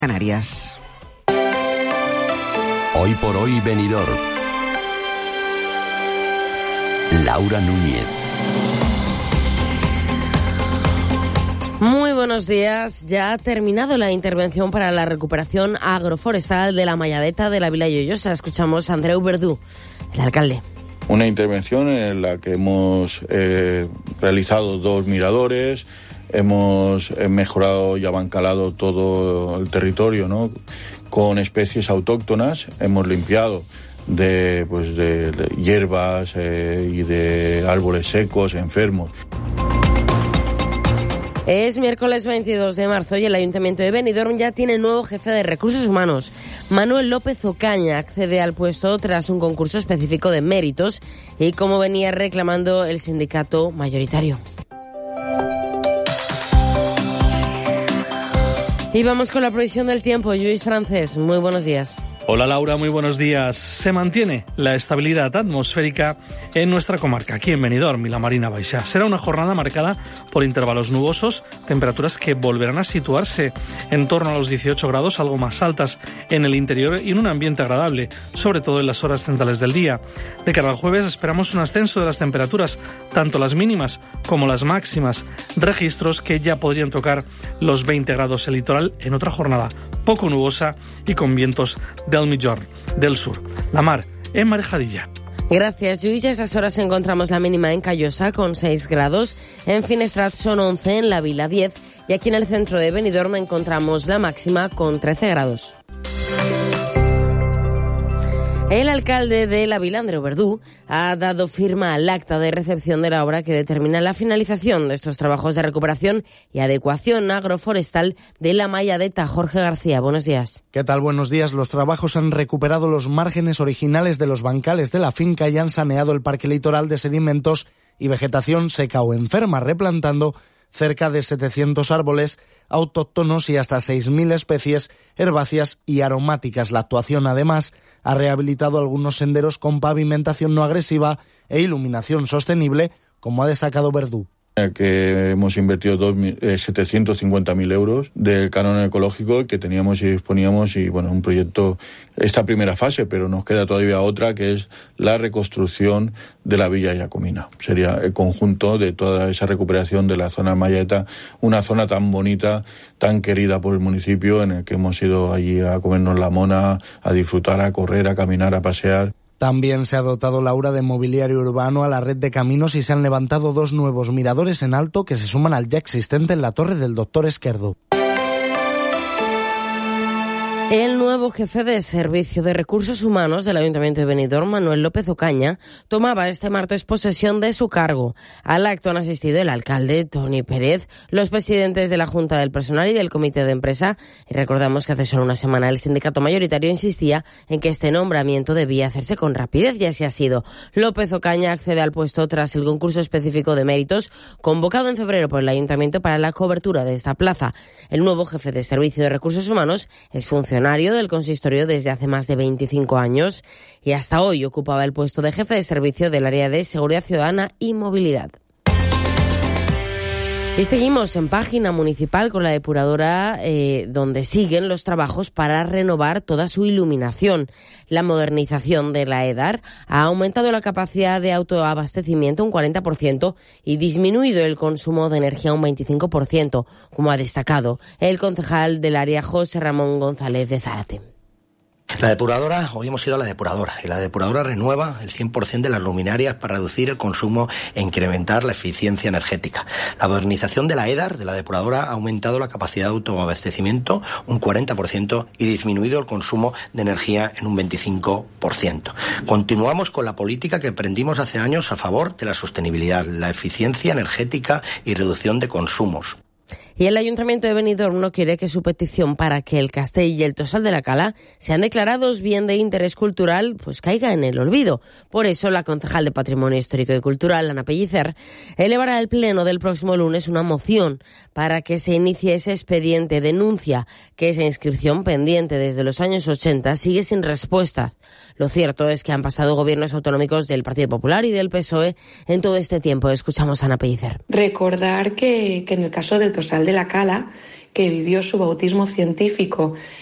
Canarias. Hoy por hoy Benidorm. Laura Núñez. Muy buenos días. Ya ha terminado la intervención para la recuperación agroforestal de la Mayadeta de la Vila Lloyosa. Escuchamos a Andreu Verdú, el alcalde. Una intervención en la que hemos realizado 2 miradores, hemos mejorado y abancalado todo el territorio, ¿no?, con especies autóctonas. Hemos limpiado de hierbas y de árboles secos, enfermos. Es miércoles 22 de marzo y el Ayuntamiento de Benidorm ya tiene nuevo jefe de Recursos Humanos. Manuel López Ocaña accede al puesto tras un concurso específico de méritos y como venía reclamando el sindicato mayoritario. Y vamos con la previsión del tiempo. Lluís Francés, muy buenos días. Hola Laura, muy buenos días. Se mantiene la estabilidad atmosférica en nuestra comarca, aquí en Benidorm y la Marina Baixa. Será una jornada marcada por intervalos nubosos, temperaturas que volverán a situarse en torno a los 18 grados, algo más altas en el interior y en un ambiente agradable, sobre todo en las horas centrales del día. De cara al jueves esperamos un ascenso de las temperaturas, tanto las mínimas como las máximas, registros que ya podrían tocar los 20 grados. El litoral en otra jornada poco nubosa y con vientos del Migjorn, del sur. La mar en marejadilla. Gracias, Lluís. A esas horas encontramos la mínima en Callosa con 6 grados, en Finestrat son 11, en la Vila 10 y aquí en el centro de Benidorm encontramos la máxima con 13 grados. El alcalde de la Vila, Andreu Verdú, ha dado firma al acta de recepción de la obra que determina la finalización de estos trabajos de recuperación y adecuación agroforestal de la Mayadeta. Jorge García, buenos días. ¿Qué tal? Buenos días. Los trabajos han recuperado los márgenes originales de los bancales de la finca y han saneado el parque litoral de sedimentos y vegetación seca o enferma, replantando cerca de 700 árboles autóctonos y hasta 6.000 especies herbáceas y aromáticas. La actuación, además, ha rehabilitado algunos senderos con pavimentación no agresiva e iluminación sostenible, como ha destacado Verdú. Que hemos invertido 750.000 euros del canon ecológico que teníamos y disponíamos y un proyecto, esta primera fase, pero nos queda todavía otra que es la reconstrucción de la Villa Jacomina. Sería el conjunto de toda esa recuperación de la zona Mayadeta, una zona tan bonita, tan querida por el municipio, en el que hemos ido allí a comernos la mona, a disfrutar, a correr, a caminar, a pasear. También se ha dotado Laura de mobiliario urbano a la red de caminos y se han levantado 2 nuevos miradores en alto que se suman al ya existente en la Torre del Doctor Esquerdo. El nuevo jefe de Servicio de Recursos Humanos del Ayuntamiento de Benidorm, Manuel López Ocaña, tomaba este martes posesión de su cargo. Al acto han asistido el alcalde, Toni Pérez, los presidentes de la Junta del Personal y del Comité de Empresa. Y recordamos que hace solo una semana el sindicato mayoritario insistía en que este nombramiento debía hacerse con rapidez y así ha sido. López Ocaña accede al puesto tras el concurso específico de méritos convocado en febrero por el Ayuntamiento para la cobertura de esta plaza. El nuevo jefe de Servicio de Recursos Humanos es funcionario del consistorio desde hace más de 25 años y hasta hoy ocupaba el puesto de jefe de servicio del área de Seguridad Ciudadana y Movilidad. Y seguimos en página municipal con la depuradora donde siguen los trabajos para renovar toda su iluminación. La modernización de la EDAR ha aumentado la capacidad de autoabastecimiento un 40% y disminuido el consumo de energía un 25%, como ha destacado el concejal del área José Ramón González de Zárate. La depuradora, hoy hemos ido a la depuradora y la depuradora renueva el 100% de las luminarias para reducir el consumo e incrementar la eficiencia energética. La modernización de la EDAR, de la depuradora, ha aumentado la capacidad de autoabastecimiento un 40% y disminuido el consumo de energía en un 25%. Continuamos con la política que emprendimos hace años a favor de la sostenibilidad, la eficiencia energética y reducción de consumos. Y el Ayuntamiento de Benidorm no quiere que su petición para que el Castell y el Tosal de la Cala sean declarados bien de interés cultural caiga en el olvido. Por eso, la concejal de Patrimonio Histórico y Cultural, Ana Pellicer, elevará al Pleno del próximo lunes una moción para que se inicie ese expediente. Denuncia que esa inscripción pendiente desde los años 80 sigue sin respuesta. Lo cierto es que han pasado gobiernos autonómicos del Partido Popular y del PSOE en todo este tiempo. Escuchamos a Ana Pellicer. Recordar que en el caso del Tosal de la Cala que vivió su bautismo científico